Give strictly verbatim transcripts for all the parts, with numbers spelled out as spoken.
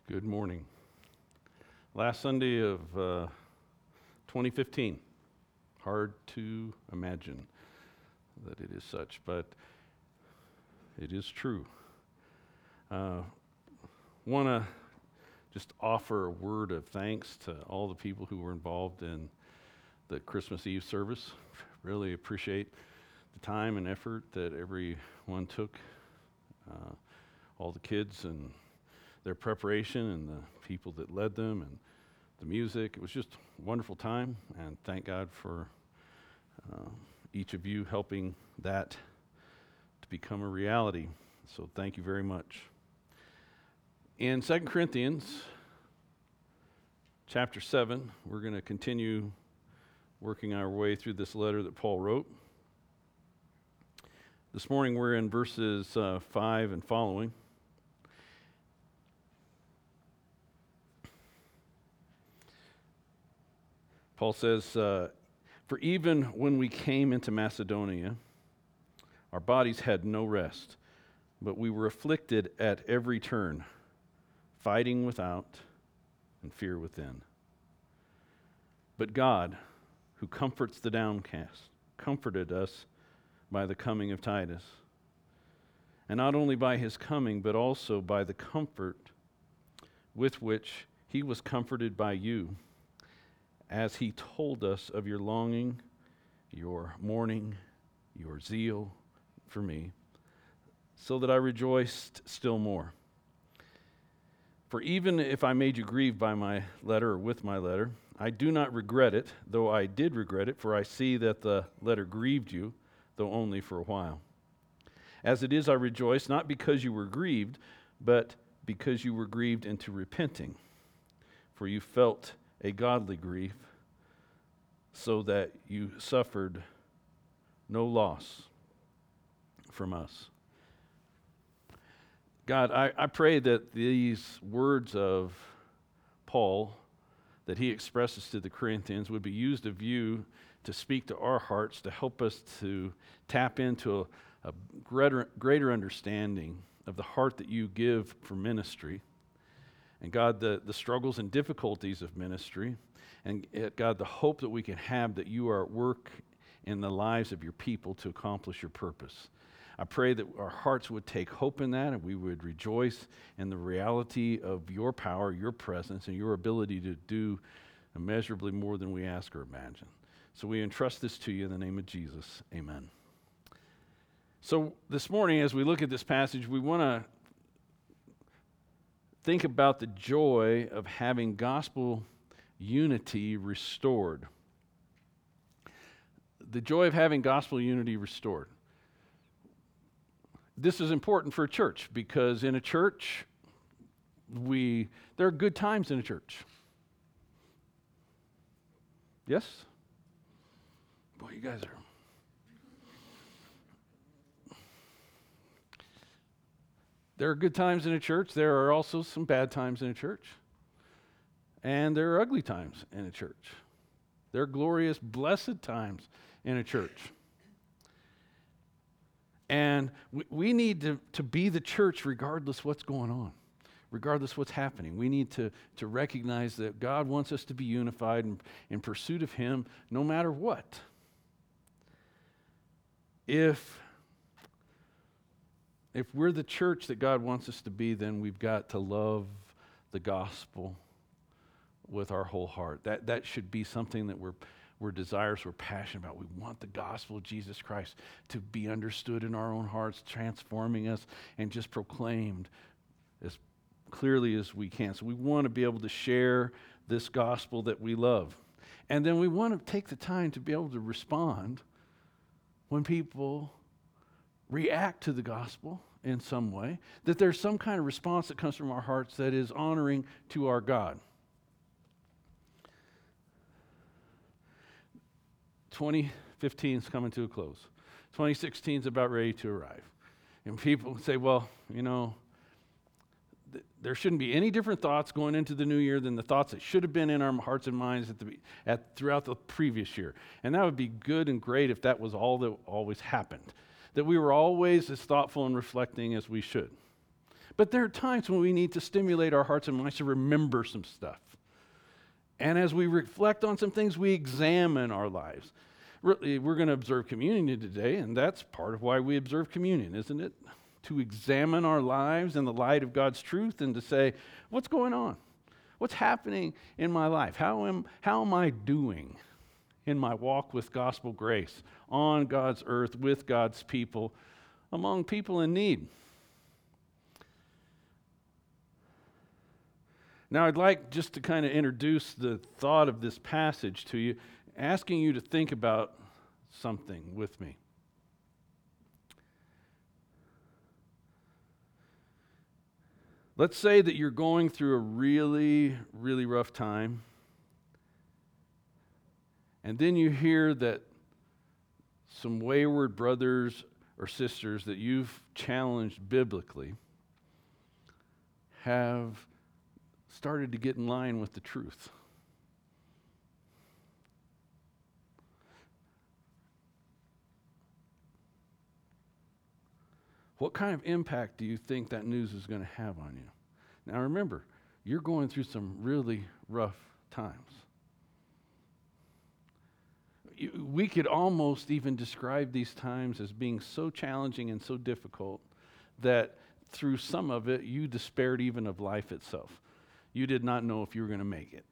Good morning. Last Sunday of uh, twenty fifteen. Hard to imagine that it is such, but it is true. Uh, Want to just offer a word of thanks to all the people who were involved in the Christmas Eve service. Really appreciate the time and effort that everyone took, uh, all the kids and their preparation and the people that led them and the music. It was just a wonderful time, and thank God for uh, each of you helping that to become a reality. So thank you very much. In Second Corinthians chapter seven, we're going to continue working our way through this letter that Paul wrote. This morning we're in verses uh, five and following. Paul says, uh, for even when we came into Macedonia, our bodies had no rest, but we were afflicted at every turn, fighting without and fear within. But God, who comforts the downcast, comforted us by the coming of Titus. And not only by his coming, but also by the comfort with which he was comforted by you, as he told us of your longing, your mourning, your zeal for me, so that I rejoiced still more. For even if I made you grieve by my letter or with my letter, I do not regret it, though I did regret it, for I see that the letter grieved you, though only for a while. As it is, I rejoice, not because you were grieved, but because you were grieved into repenting. For you felt a godly grief, so that you suffered no loss from us. God, I, I pray that these words of Paul that he expresses to the Corinthians would be used of you to speak to our hearts, to help us to tap into a, a greater, greater understanding of the heart that you give for ministry. And God, the, the struggles and difficulties of ministry, and uh, God, the hope that we can have that you are at work in the lives of your people to accomplish your purpose. I pray that our hearts would take hope in that, and we would rejoice in the reality of your power, your presence, and your ability to do immeasurably more than we ask or imagine. So we entrust this to you in the name of Jesus. Amen. So this morning, as we look at this passage, we want to think about the joy of having gospel unity restored. The joy of having gospel unity restored. This is important for a church because in a church, we there are good times in a church. Yes? Boy, you guys are. There are good times in a church. There are also some bad times in a church. And there are ugly times in a church. There are glorious, blessed times in a church. And we, we need to, to be the church regardless what's going on, regardless what's happening. We need to, to recognize that God wants us to be unified in, in pursuit of Him no matter what. If If we're the church that God wants us to be, then we've got to love the gospel with our whole heart. That that should be something that we're we're desirous, we're passionate about. We want the gospel of Jesus Christ to be understood in our own hearts, transforming us and just proclaimed as clearly as we can. So we want to be able to share this gospel that we love. And then we want to take the time to be able to respond when people react to the gospel in some way, that there's some kind of response that comes from our hearts that is honoring to our God. twenty fifteen is coming to a close. twenty sixteen is about ready to arrive. And people say, well, you know, th- there shouldn't be any different thoughts going into the new year than the thoughts that should have been in our hearts and minds at the at throughout the previous year. And that would be good and great if that was all that always happened, that we were always as thoughtful and reflecting as we should. But there are times when we need to stimulate our hearts and minds to remember some stuff. And as we reflect on some things, we examine our lives. Really, we're going to observe communion today, and that's part of why we observe communion, isn't it? To examine our lives in the light of God's truth and to say, what's going on? What's happening in my life? How am, how am I doing in my walk with gospel grace, on God's earth, with God's people, among people in need? Now, I'd like just to kind of introduce the thought of this passage to you, asking you to think about something with me. Let's say that you're going through a really, really rough time, and then you hear that some wayward brothers or sisters that you've challenged biblically have started to get in line with the truth. What kind of impact do you think that news is going to have on you? Now remember, you're going through some really rough times. You, we could almost even describe these times as being so challenging and so difficult that through some of it, you despaired even of life itself. You did not know if you were going to make it.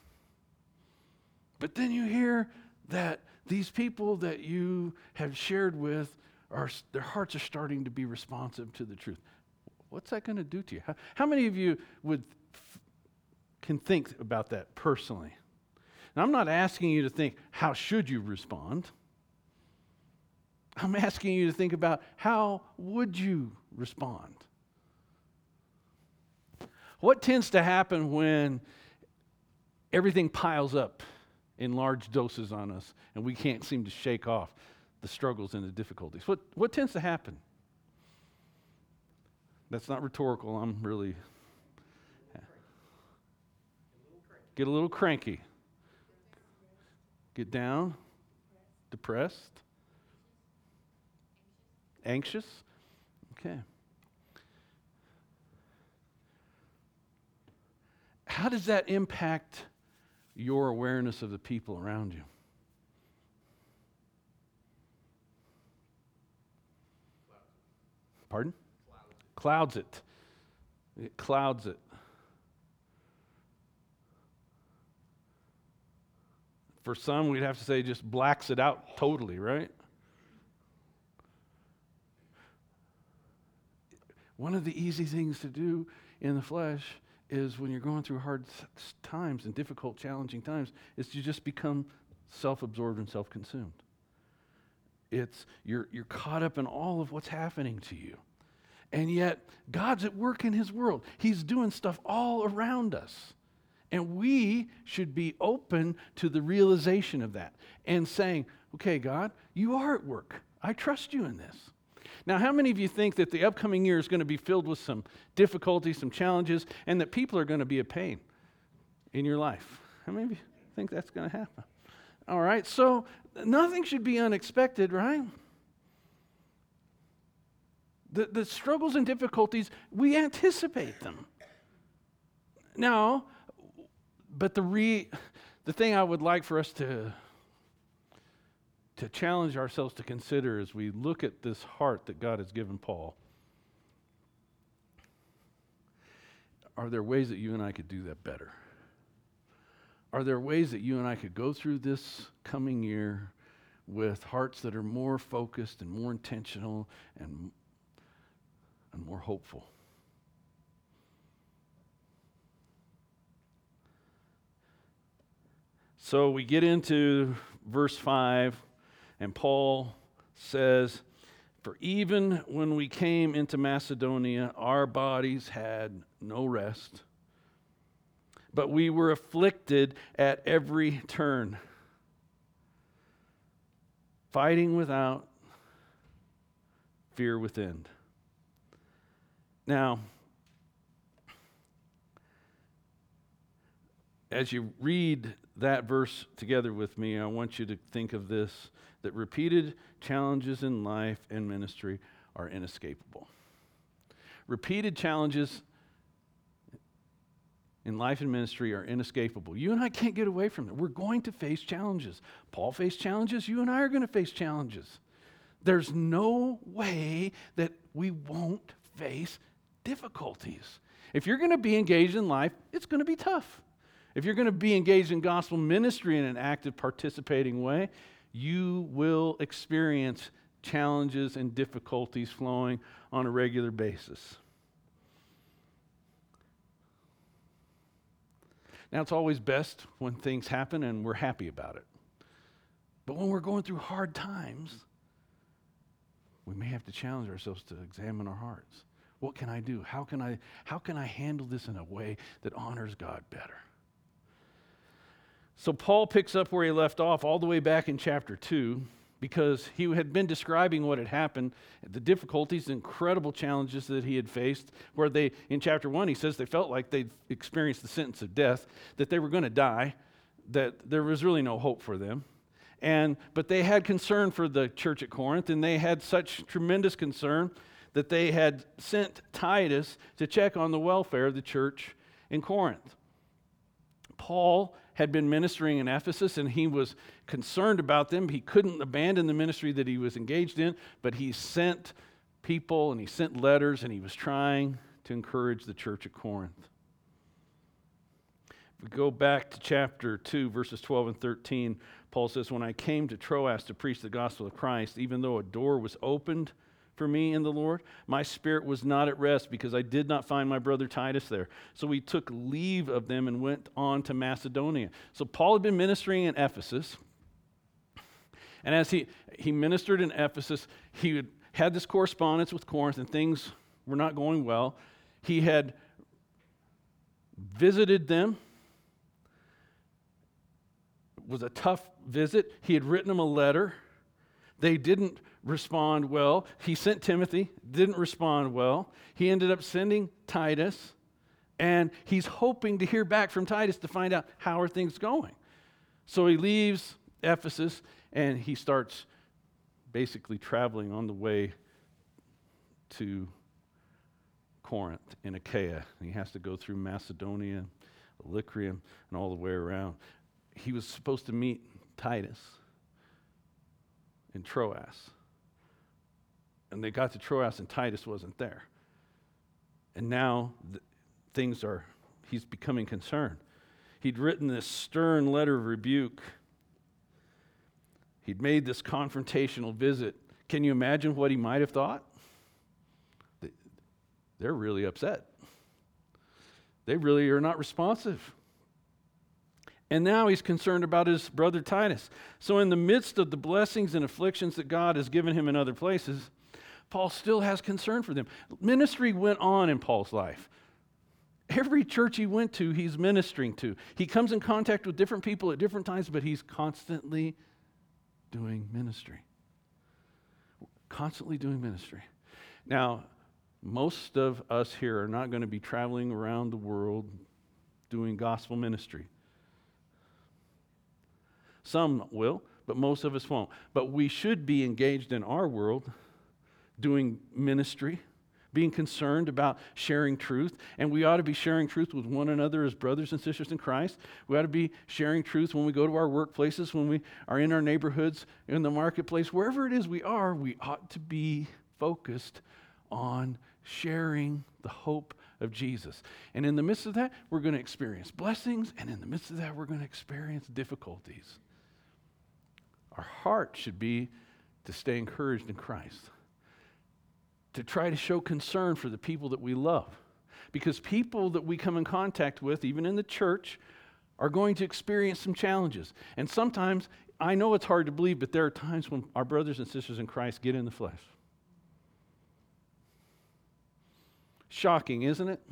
But then you hear that these people that you have shared with, are their hearts are starting to be responsive to the truth. What's that going to do to you? How, how many of you would f- can think about that personally? Now, I'm not asking you to think, how should you respond? I'm asking you to think about, how would you respond? What tends to happen when everything piles up in large doses on us and we can't seem to shake off the struggles and the difficulties? What, what tends to happen? That's not rhetorical. I'm really... Get a little cranky. Get down. Depressed. Anxious. Okay. How does that impact your awareness of the people around you? Pardon? Clouds it. It clouds it. For some, we'd have to say just blacks it out totally, right? One of the easy things to do in the flesh is when you're going through hard times and difficult, challenging times, is to just become self-absorbed and self-consumed. It's you're you're caught up in all of what's happening to you. And yet, God's at work in His world. He's doing stuff all around us. And we should be open to the realization of that and saying, okay, God, you are at work. I trust you in this. Now, how many of you think that the upcoming year is going to be filled with some difficulties, some challenges, and that people are going to be a pain in your life? How many of you think that's going to happen? All right, so nothing should be unexpected, right? The, the struggles and difficulties, we anticipate them. Now, but the re, the thing I would like for us to to challenge ourselves to consider as we look at this heart that God has given Paul, are there ways that you and I could do that better? Are there ways that you and I could go through this coming year with hearts that are more focused and more intentional and, and more hopeful? So we get into verse five, and Paul says, "For even when we came into Macedonia, our bodies had no rest, but we were afflicted at every turn, fighting without, fear within." Now, as you read that verse together with me, I want you to think of this, that repeated challenges in life and ministry are inescapable. Repeated challenges in life and ministry are inescapable. You and I can't get away from it. We're going to face challenges. Paul faced challenges. You and I are going to face challenges. There's no way that we won't face difficulties. If you're going to be engaged in life, it's going to be tough. If you're going to be engaged in gospel ministry in an active, participating way, you will experience challenges and difficulties flowing on a regular basis. Now, it's always best when things happen and we're happy about it. But when we're going through hard times, we may have to challenge ourselves to examine our hearts. What can I do? How can I, how can I handle this in a way that honors God better? So Paul picks up where he left off all the way back in chapter two, because he had been describing what had happened, the difficulties, the incredible challenges that he had faced, where they, in chapter one, he says they felt like they'd experienced the sentence of death, that they were going to die, that there was really no hope for them. And but they had concern for the church at Corinth, and they had such tremendous concern that they had sent Titus to check on the welfare of the church in Corinth. Paul had been ministering in Ephesus, and he was concerned about them. He couldn't abandon the ministry that he was engaged in, but he sent people and he sent letters, and he was trying to encourage the church at Corinth. If we go back to chapter two, verses twelve and thirteen, Paul says, "When I came to Troas to preach the gospel of Christ, even though a door was opened for me in the Lord, my spirit was not at rest because I did not find my brother Titus there. So we took leave of them and went on to Macedonia." So Paul had been ministering in Ephesus. And as he, he ministered in Ephesus, he had, had this correspondence with Corinth, and things were not going well. He had visited them. It was a tough visit. He had written them a letter. They didn't respond well. He sent Timothy, didn't respond well. He ended up sending Titus, and he's hoping to hear back from Titus to find out how are things going. So he leaves Ephesus, and he starts basically traveling on the way to Corinth in Achaia. And he has to go through Macedonia, Illyricum, and all the way around. He was supposed to meet Titus in Troas. And they got to Troas, and Titus wasn't there. And now th- things are, he's becoming concerned. He'd written this stern letter of rebuke. He'd made this confrontational visit. Can you imagine what he might have thought? They're really upset. They really are not responsive. And now he's concerned about his brother Titus. So in the midst of the blessings and afflictions that God has given him in other places, Paul still has concern for them. Ministry went on in Paul's life. Every church he went to, he's ministering to. He comes in contact with different people at different times, but he's constantly doing ministry. Constantly doing ministry. Now, most of us here are not going to be traveling around the world doing gospel ministry. Some will, but most of us won't. But we should be engaged in our world doing ministry, being concerned about sharing truth. And we ought to be sharing truth with one another as brothers and sisters in Christ. We ought to be sharing truth when we go to our workplaces, when we are in our neighborhoods, in the marketplace, wherever it is we are, we ought to be focused on sharing the hope of Jesus. And in the midst of that, we're going to experience blessings, and in the midst of that, we're going to experience difficulties. Our heart should be to stay encouraged in Christ, to try to show concern for the people that we love. Because people that we come in contact with, even in the church, are going to experience some challenges. And sometimes, I know it's hard to believe, but there are times when our brothers and sisters in Christ get in the flesh. Shocking, isn't it?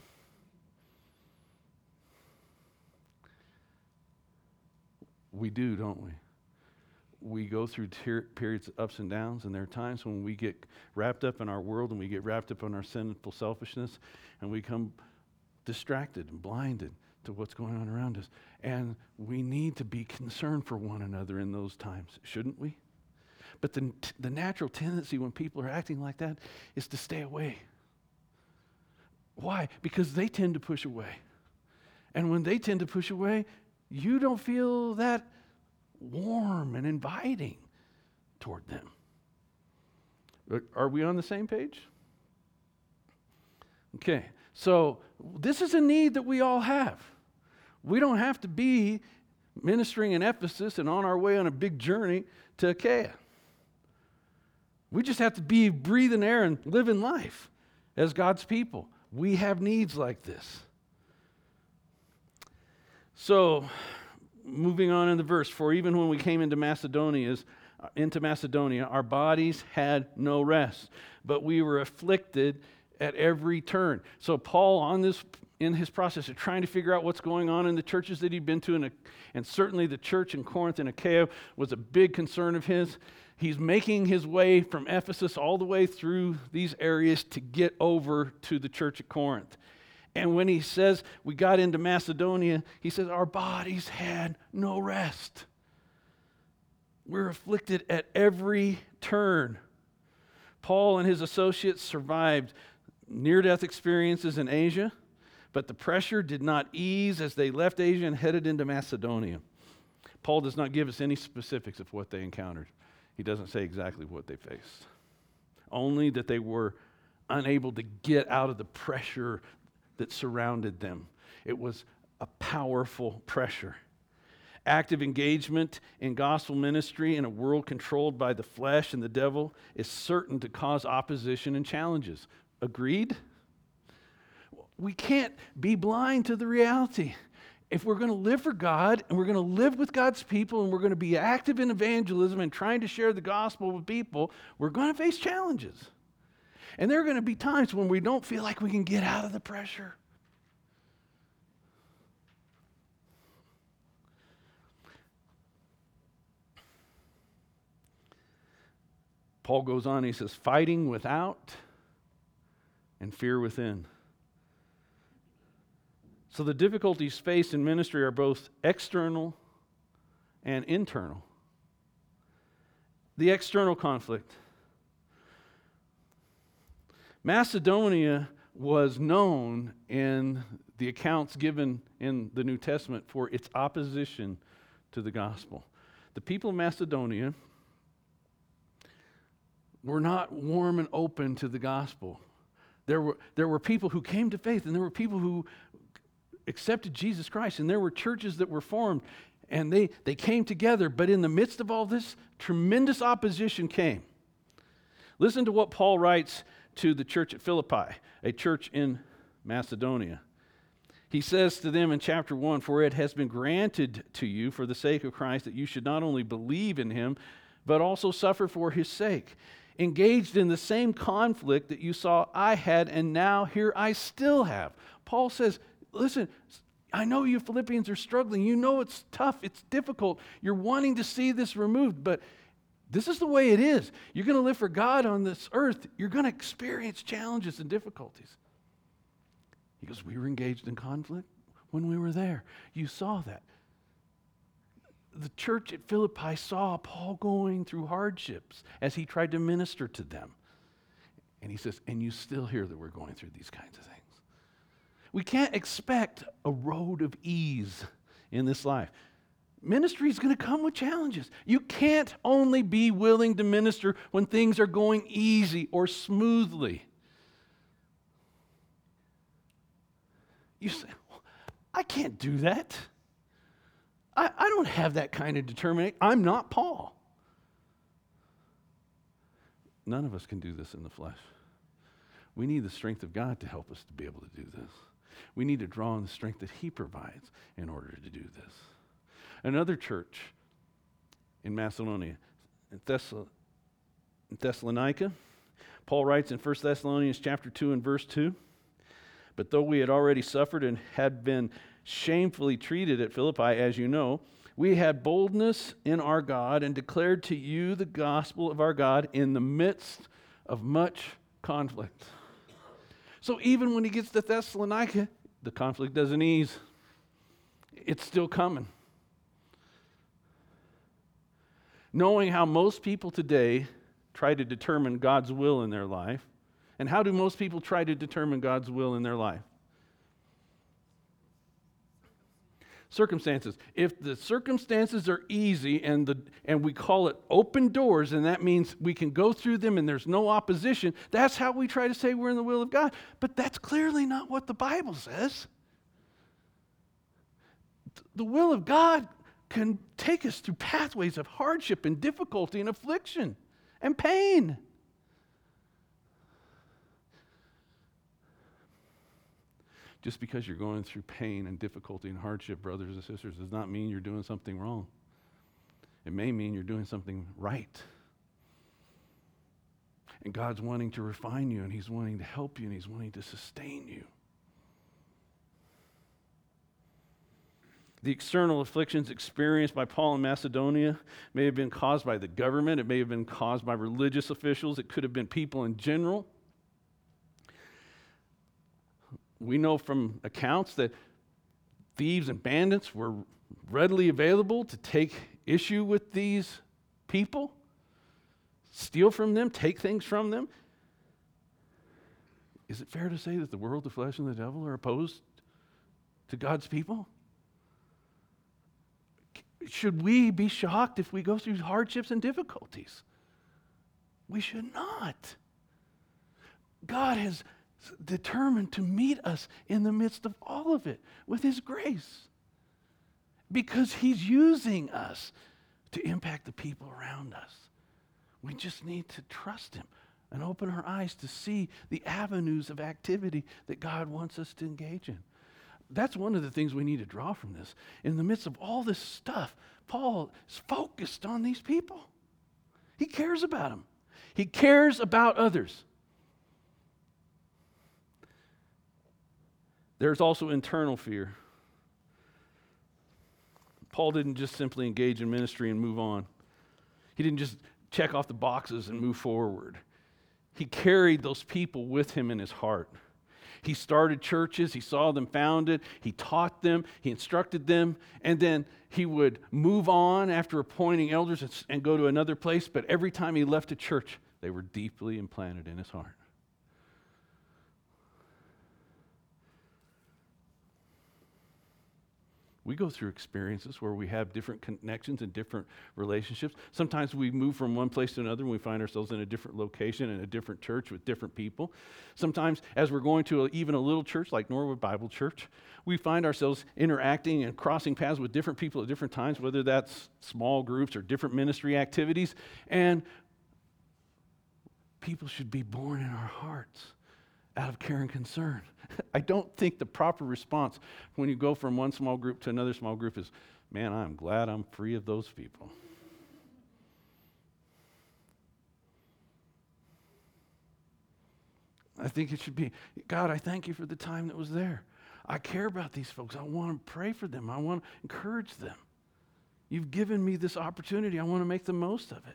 We do, don't we? We go through ter- periods of ups and downs, and there are times when we get wrapped up in our world and we get wrapped up in our sinful selfishness, and we become distracted and blinded to what's going on around us. And we need to be concerned for one another in those times, shouldn't we? But the, the natural tendency when people are acting like that is to stay away. Why? Because they tend to push away. And when they tend to push away, you don't feel that warm and inviting toward them. Are we on the same page? Okay, so this is a need that we all have. We don't have to be ministering in Ephesus and on our way on a big journey to Achaia. We just have to be breathing air and living life as God's people. We have needs like this. So, moving on in the verse, for even when we came into Macedonia, into Macedonia, our bodies had no rest, but we were afflicted at every turn. So Paul, on this, in his process of trying to figure out what's going on in the churches that he'd been to, and, and certainly the church in Corinth and Achaia was a big concern of his. He's making his way from Ephesus all the way through these areas to get over to the church at Corinth. And when he says we got into Macedonia, he says our bodies had no rest. We're afflicted at every turn. Paul and his associates survived near-death experiences in Asia, but the pressure did not ease as they left Asia and headed into Macedonia. Paul does not give us any specifics of what they encountered. He doesn't say exactly what they faced. Only that they were unable to get out of the pressure that surrounded them. It was a powerful pressure. Active engagement in gospel ministry in a world controlled by the flesh and the devil is certain to cause opposition and challenges. Agreed? We can't be blind to the reality. If we're going to live for God and we're going to live with God's people and we're going to be active in evangelism and trying to share the gospel with people, we're going to face challenges. And there are going to be times when we don't feel like we can get out of the pressure. Paul goes on, he says, fighting without and fear within. So the difficulties faced in ministry are both external and internal. The external conflict. Macedonia was known in the accounts given in the New Testament for its opposition to the gospel. The people of Macedonia were not warm and open to the gospel. There were, there were people who came to faith, and there were people who accepted Jesus Christ, and there were churches that were formed, and they, they came together. But in the midst of all this, tremendous opposition came. Listen to what Paul writes to the church at Philippi, a church in Macedonia. He says to them in chapter one, for it has been granted to you for the sake of Christ that you should not only believe in him, but also suffer for his sake, engaged in the same conflict that you saw I had, and now here I still have. Paul says, listen, I know you Philippians are struggling. You know it's tough. It's difficult. You're wanting to see this removed, but this is the way it is. You're going to live for God on this earth. You're going to experience challenges and difficulties. He goes, we were engaged in conflict when we were there. You saw that. The church at Philippi saw Paul going through hardships as he tried to minister to them. And he says, and you still hear that we're going through these kinds of things. We can't expect a road of ease in this life. Ministry is going to come with challenges. You can't only be willing to minister when things are going easy or smoothly. You say, well, I can't do that. I, I don't have that kind of determination. I'm not Paul. None of us can do this in the flesh. We need the strength of God to help us to be able to do this. We need to draw on the strength that he provides in order to do this. Another church in Macedonia, in, Thessal- in Thessalonica, Paul writes in First Thessalonians chapter two and verse two, but though we had already suffered and had been shamefully treated at Philippi, as you know, we had boldness in our God and declared to you the gospel of our God in the midst of much conflict. So even when he gets to Thessalonica, the conflict doesn't ease. It's still coming. Knowing how most people today try to determine God's will in their life And how do most people try to determine God's will in their life? Circumstances. If the circumstances are easy and the and we call it open doors, and that means we can go through them and there's no opposition, that's how we try to say we're in the will of God. But that's clearly not what the Bible says. The will of God can take us through pathways of hardship and difficulty and affliction and pain. Just because you're going through pain and difficulty and hardship, brothers and sisters, does not mean you're doing something wrong. It may mean you're doing something right. And God's wanting to refine you, and He's wanting to help you, and He's wanting to sustain you. The external afflictions experienced by Paul in Macedonia may have been caused by the government. It may have been caused by religious officials. It could have been people in general. We know from accounts that thieves and bandits were readily available to take issue with these people, steal from them, take things from them. Is it fair to say that the world, the flesh, and the devil are opposed to God's people? Should we be shocked if we go through hardships and difficulties? We should not. God has determined to meet us in the midst of all of it with His grace, because He's using us to impact the people around us. We just need to trust Him and open our eyes to see the avenues of activity that God wants us to engage in. That's one of the things we need to draw from this. In the midst of all this stuff, Paul is focused on these people. He cares about them. He cares about others. There's also internal fear. Paul didn't just simply engage in ministry and move on. He didn't just check off the boxes and move forward. He carried those people with him in his heart. He started churches, he saw them founded, he taught them, he instructed them, and then he would move on after appointing elders and, and go to another place, but every time he left a church, they were deeply implanted in his heart. We go through experiences where we have different connections and different relationships. Sometimes we move from one place to another and we find ourselves in a different location, in a different church with different people. Sometimes as we're going to a, even a little church like Norwood Bible Church, we find ourselves interacting and crossing paths with different people at different times, whether that's small groups or different ministry activities. And people should be born in our hearts out of care and concern. I don't think the proper response when you go from one small group to another small group is, man, I'm glad I'm free of those people. I think it should be, God, I thank you for the time that was there. I care about these folks. I want to pray for them. I want to encourage them. You've given me this opportunity. I want to make the most of it.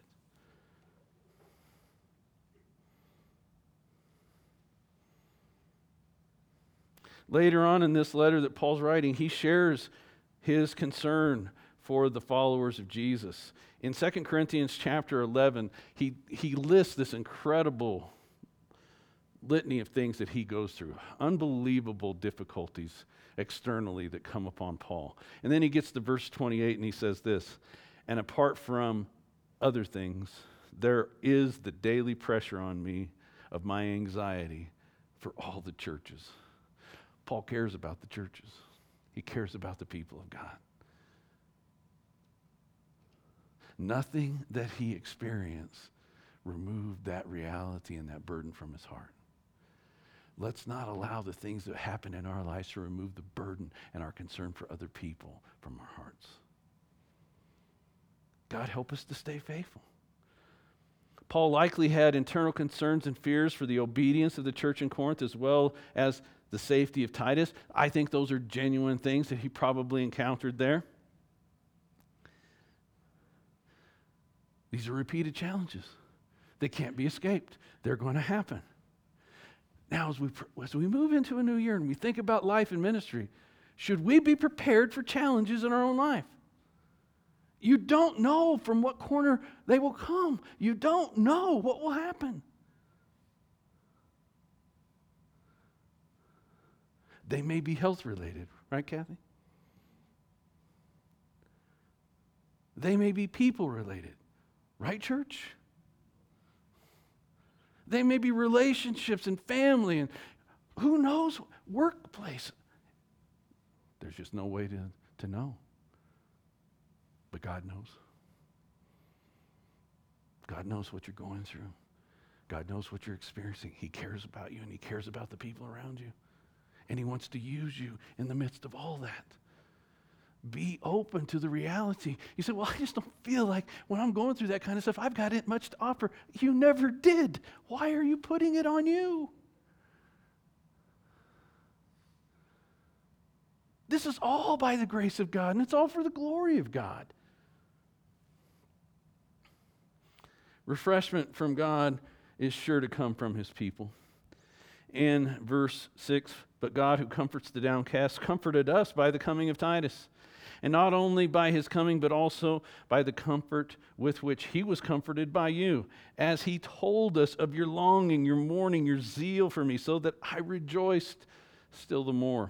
Later on in this letter that Paul's writing, he shares his concern for the followers of Jesus. In Second Corinthians chapter eleven, he, he lists this incredible litany of things that he goes through, unbelievable difficulties externally that come upon Paul. And then he gets to verse twenty-eight and he says this, and apart from other things, there is the daily pressure on me of my anxiety for all the churches. Paul cares about the churches. He cares about the people of God. Nothing that he experienced removed that reality and that burden from his heart. Let's not allow the things that happen in our lives to remove the burden and our concern for other people from our hearts. God, help us to stay faithful. Paul likely had internal concerns and fears for the obedience of the church in Corinth as well as the safety of Titus. I think those are genuine things that he probably encountered there. These are repeated challenges. They can't be escaped. They're going to happen. Now, as we, as we move into a new year and we think about life and ministry, should we be prepared for challenges in our own life? You don't know from what corner they will come. You don't know what will happen. They may be health related, right, Kathy? They may be people related, right, church? They may be relationships and family and who knows, workplace. There's just no way to, to know. But God knows. God knows what you're going through. God knows what you're experiencing. He cares about you and He cares about the people around you. And He wants to use you in the midst of all that. Be open to the reality. You say, well, I just don't feel like when I'm going through that kind of stuff, I've got it much to offer. You never did. Why are you putting it on you? This is all by the grace of God, and it's all for the glory of God. Refreshment from God is sure to come from His people. In verse six, but God who comforts the downcast comforted us by the coming of Titus. And not only by his coming, but also by the comfort with which he was comforted by you, as he told us of your longing, your mourning, your zeal for me, so that I rejoiced still the more.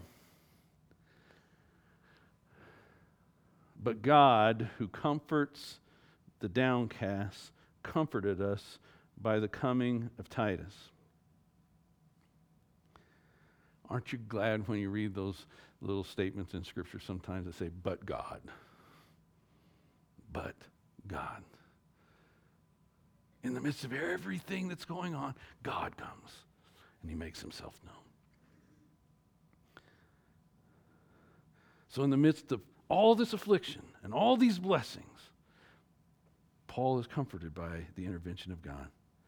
But God, who comforts the downcast, comforted us by the coming of Titus. Aren't you glad when you read those little statements in Scripture sometimes that say, but God? But God. In the midst of everything that's going on, God comes and He makes Himself known. So in the midst of all this affliction and all these blessings, Paul is comforted by the intervention of God.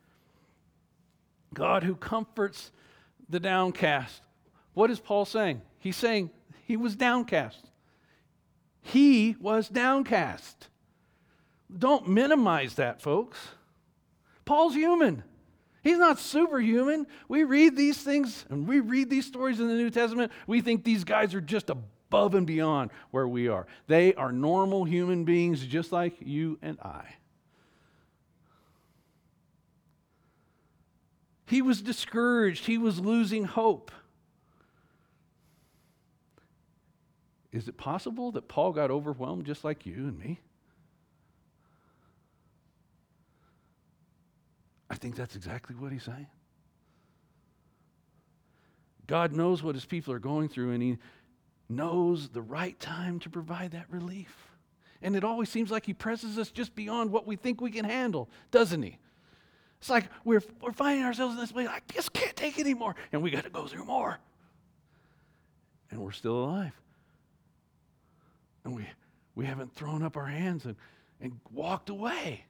God who comforts the downcast. What is Paul saying? He's saying he was downcast. He was downcast. Don't minimize that, folks. Paul's human. He's not superhuman. We read these things and we read these stories in the New Testament. We think these guys are just above and beyond where we are. They are normal human beings just like you and I. He was discouraged. He was losing hope. Is it possible that Paul got overwhelmed just like you and me? I think that's exactly what he's saying. God knows what His people are going through, and He knows the right time to provide that relief. And it always seems like He presses us just beyond what we think we can handle, doesn't He? It's like we're, we're finding ourselves in this place, I just can't take it anymore, and we got to go through more. And we're still alive. And we, we haven't thrown up our hands and, and walked away.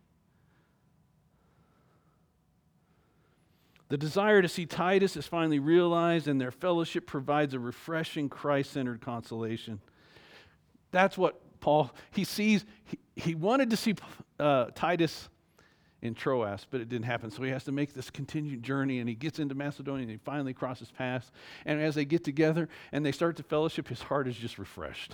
The desire to see Titus is finally realized, and their fellowship provides a refreshing, Christ-centered consolation. That's what Paul, he sees, he, he wanted to see uh, Titus in Troas, but it didn't happen. So he has to make this continued journey, and he gets into Macedonia, and he finally crosses paths. And as they get together and they start to fellowship, his heart is just refreshed.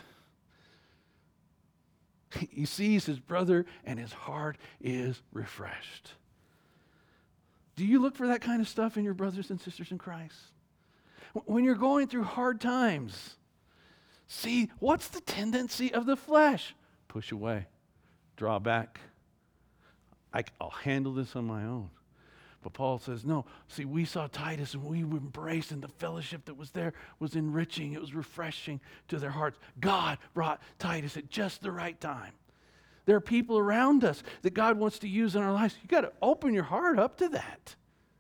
He sees his brother, and his heart is refreshed. Do you look for that kind of stuff in your brothers and sisters in Christ? When you're going through hard times, see, what's the tendency of the flesh? Push away, draw back. I, I'll handle this on my own. But Paul says, no, see, we saw Titus and we embraced, and the fellowship that was there was enriching. It was refreshing to their hearts. God brought Titus at just the right time. There are people around us that God wants to use in our lives. You've got to open your heart up to that.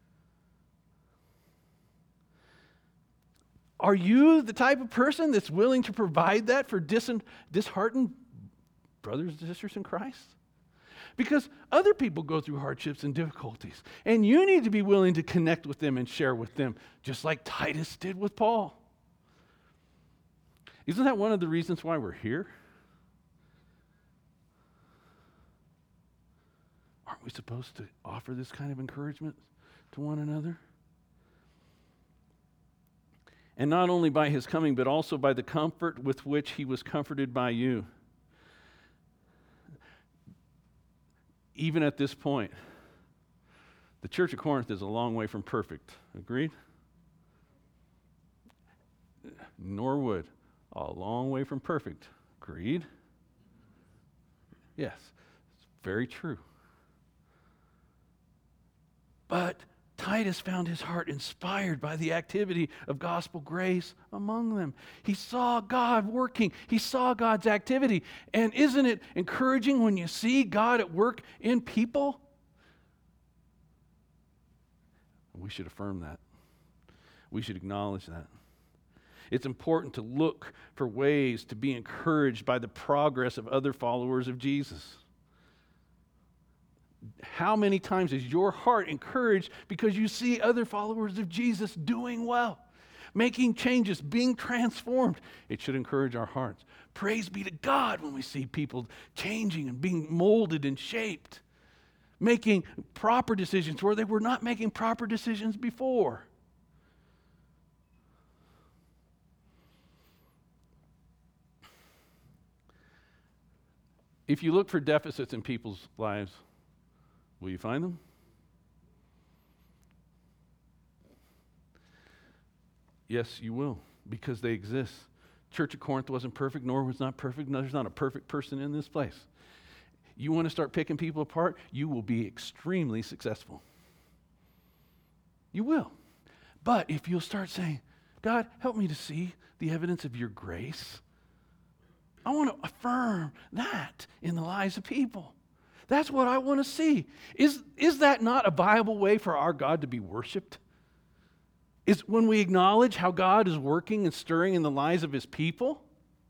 Are you the type of person that's willing to provide that for dis- disheartened brothers and sisters in Christ? Because other people go through hardships and difficulties, and you need to be willing to connect with them and share with them, just like Titus did with Paul. Isn't that one of the reasons why we're here? Aren't we supposed to offer this kind of encouragement to one another? And not only by His coming, but also by the comfort with which He was comforted by you. Even at this point, the church of Corinth is a long way from perfect. Agreed? nor would. A long way from perfect. Agreed? Yes, it's very true. But Titus found his heart inspired by the activity of gospel grace among them. He saw God working. He saw God's activity. And isn't it encouraging when you see God at work in people? We should affirm that. We should acknowledge that. It's important to look for ways to be encouraged by the progress of other followers of Jesus. How many times is your heart encouraged because you see other followers of Jesus doing well, making changes, being transformed? It should encourage our hearts. Praise be to God when we see people changing and being molded and shaped, making proper decisions where they were not making proper decisions before. If you look for deficits in people's lives, will you find them? Yes, you will, because they exist. Church of Corinth wasn't perfect, nor was not perfect. No, there's not a perfect person in this place. You want to start picking people apart, you will be extremely successful. You will. But if you'll start saying, God, help me to see the evidence of your grace, I want to affirm that in the lives of people. That's what I want to see. Is, is that not a viable way for our God to be worshiped? Is when we acknowledge how God is working and stirring in the lives of his people?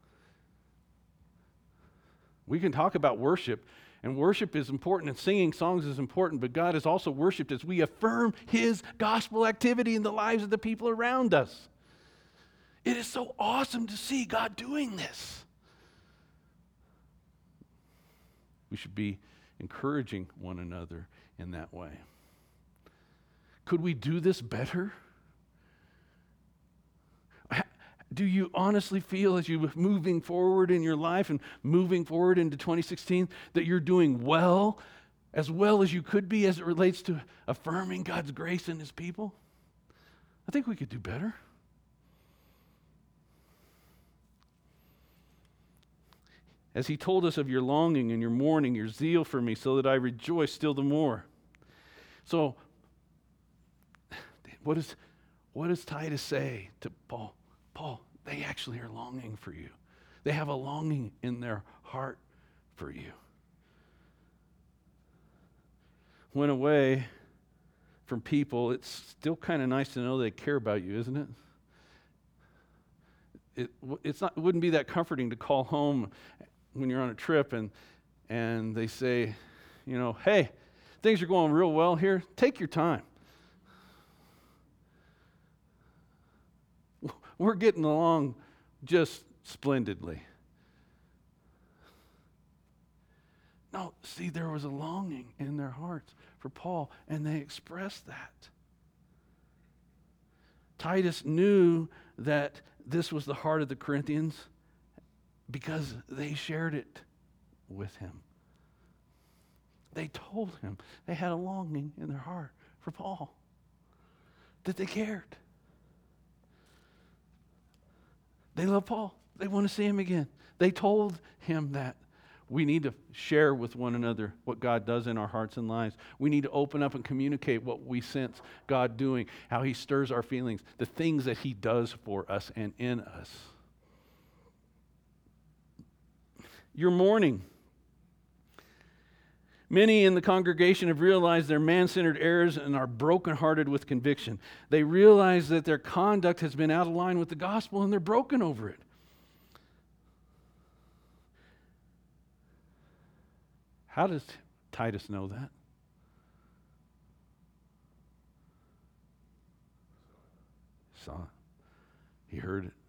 We can talk about worship, and worship is important, and singing songs is important, but God is also worshiped as we affirm his gospel activity in the lives of the people around us. It is so awesome to see God doing this. We should be encouraging one another in that way. Could we do this better? Do you honestly feel as you're moving forward in your life and moving forward into twenty sixteen that you're doing well, as well as you could be as it relates to affirming God's grace in his people? I think we could do better. As he told us of your longing and your mourning, your zeal for me, so that I rejoice still the more. So, what, is, what does Titus say to Paul? Paul, they actually are longing for you. They have a longing in their heart for you. When away from people, it's still kind of nice to know they care about you, isn't it? It, it's not, it wouldn't be that comforting to call home when you're on a trip and and they say, you know, hey, things are going real well here. Take your time. We're getting along just splendidly. No, see, there was a longing in their hearts for Paul, and they expressed that. Titus knew that this was the heart of the Corinthians because they shared it with him. They told him they had a longing in their heart for Paul, that they cared. They love Paul. They want to see him again. They told him that. We need to share with one another what God does in our hearts and lives. We need to open up and communicate what we sense God doing, how he stirs our feelings, the things that he does for us and in us. Your mourning. Many in the congregation have realized their man-centered errors and are brokenhearted with conviction. They realize that their conduct has been out of line with the gospel and they're broken over it. How does Titus know that? He saw it. He heard it.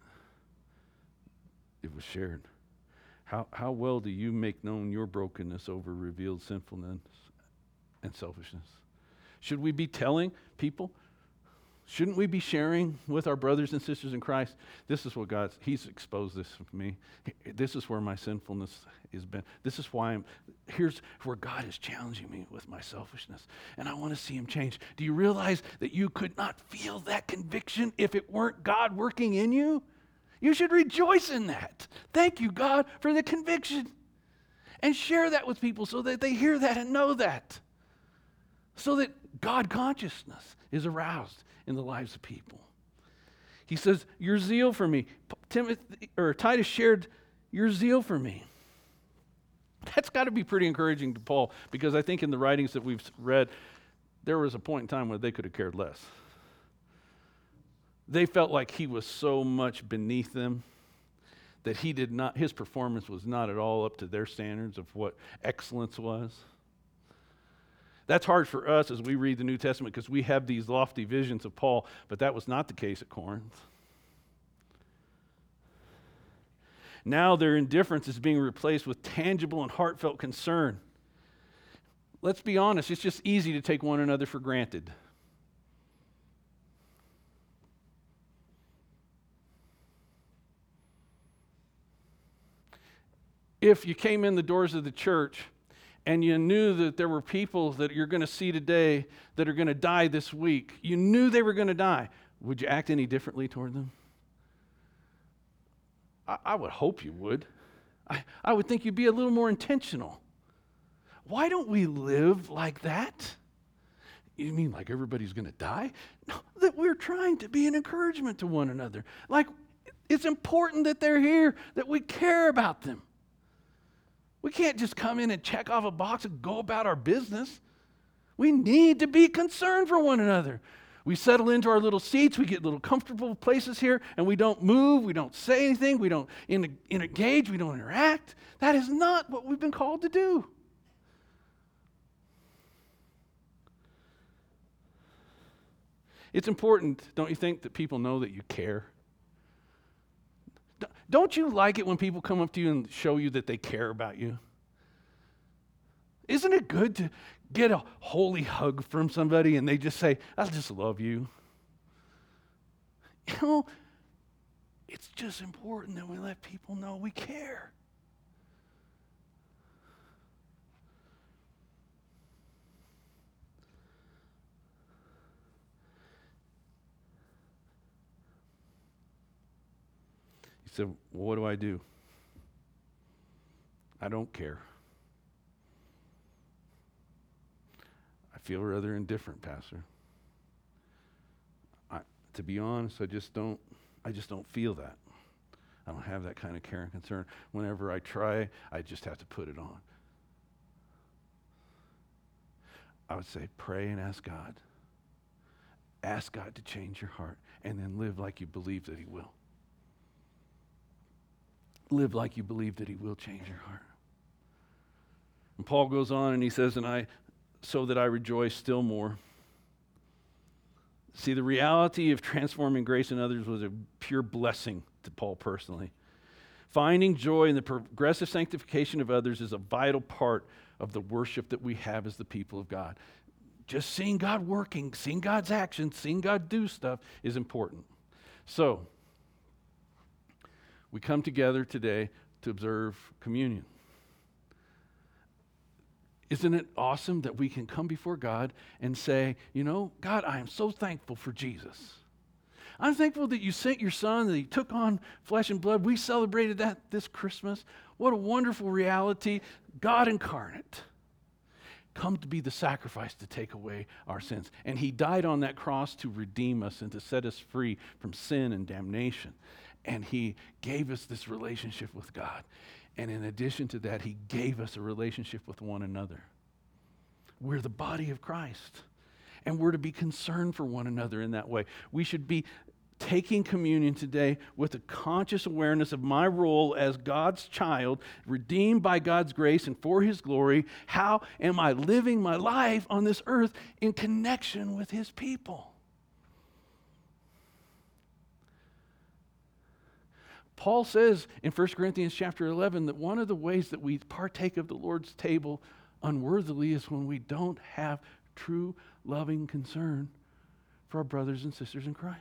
It was shared. How, how well do you make known your brokenness over revealed sinfulness and selfishness? Should we be telling people? Shouldn't we be sharing with our brothers and sisters in Christ? This is what God's, he's exposed this to me. This is where my sinfulness has been. This is why I'm, here's where God is challenging me with my selfishness. And I want to see him change. Do you realize that you could not feel that conviction if it weren't God working in you? You should rejoice in that. Thank you, God, for the conviction. And share that with people so that they hear that and know that. So that God consciousness is aroused in the lives of people. He says, your zeal for me. Timothy or Titus shared your zeal for me. That's got to be pretty encouraging to Paul, because I think in the writings that we've read, there was a point in time where they could have cared less. They felt like he was so much beneath them that he did not, his performance was not at all up to their standards of what excellence was. That's hard for us as we read the New Testament, because we have these lofty visions of Paul, but that was not the case at Corinth. Now their indifference is being replaced with tangible and heartfelt concern. Let's be honest, it's just easy to take one another for granted. If you came in the doors of the church and you knew that there were people that you're going to see today that are going to die this week, you knew they were going to die, would you act any differently toward them? I, I would hope you would. I, I would think you'd be a little more intentional. Why don't we live like that? You mean like everybody's going to die? No, that we're trying to be an encouragement to one another. Like, it's important that they're here, that we care about them. We can't just come in and check off a box and go about our business. We need to be concerned for one another. We settle into our little seats, we get little comfortable places here, and we don't move, we don't say anything, we don't in, in engage, we don't interact. That is not what we've been called to do. It's important, don't you think, that people know that you care? Don't you like it when people come up to you and show you that they care about you? Isn't it good to get a holy hug from somebody and they just say, I just love you? You know, it's just important that we let people know we care. So, well, what do I do? I don't care. I feel rather indifferent, Pastor. I, to be honest, I just don't. I just don't feel that. I don't have that kind of care and concern. Whenever I try, I just have to put it on. I would say, pray and ask God. Ask God to change your heart, and then live like you believe that He will. Live like you believe that He will change your heart. And Paul goes on and he says, and I, so that I rejoice still more. See, the reality of transforming grace in others was a pure blessing to Paul personally. Finding joy in the progressive sanctification of others is a vital part of the worship that we have as the people of God. Just seeing God working, seeing God's actions, seeing God do stuff is important. So, we come together today to observe communion. Isn't it awesome that we can come before God and say, you know, God, I am so thankful for Jesus. I'm thankful that you sent your Son, that He took on flesh and blood. We celebrated that this Christmas. What a wonderful reality. God incarnate, come to be the sacrifice to take away our sins. And He died on that cross to redeem us and to set us free from sin and damnation. And He gave us this relationship with God. And in addition to that, He gave us a relationship with one another. We're the body of Christ. And we're to be concerned for one another in that way. We should be taking communion today with a conscious awareness of my role as God's child, redeemed by God's grace and for His glory. How am I living my life on this earth in connection with His people? Paul says in First Corinthians chapter eleven that one of the ways that we partake of the Lord's table unworthily is when we don't have true loving concern for our brothers and sisters in Christ.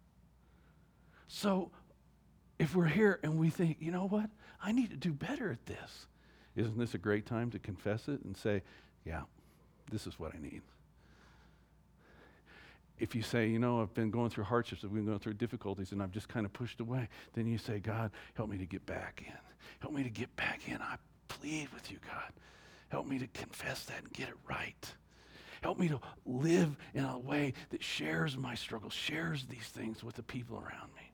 So if we're here and we think, you know what, I need to do better at this, isn't this a great time to confess it and say, yeah, this is what I need? If you say, you know, I've been going through hardships, I've been going through difficulties, and I've just kind of pushed away, then you say, God, help me to get back in. Help me to get back in. I plead with you, God. Help me to confess that and get it right. Help me to live in a way that shares my struggles, shares these things with the people around me.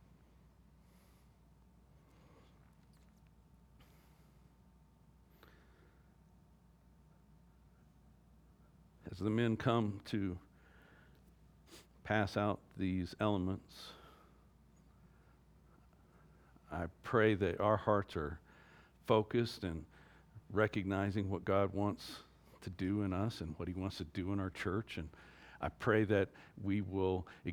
As the men come to pass out these elements, I pray that our hearts are focused and recognizing what God wants to do in us and what he wants to do in our church. And I pray that we will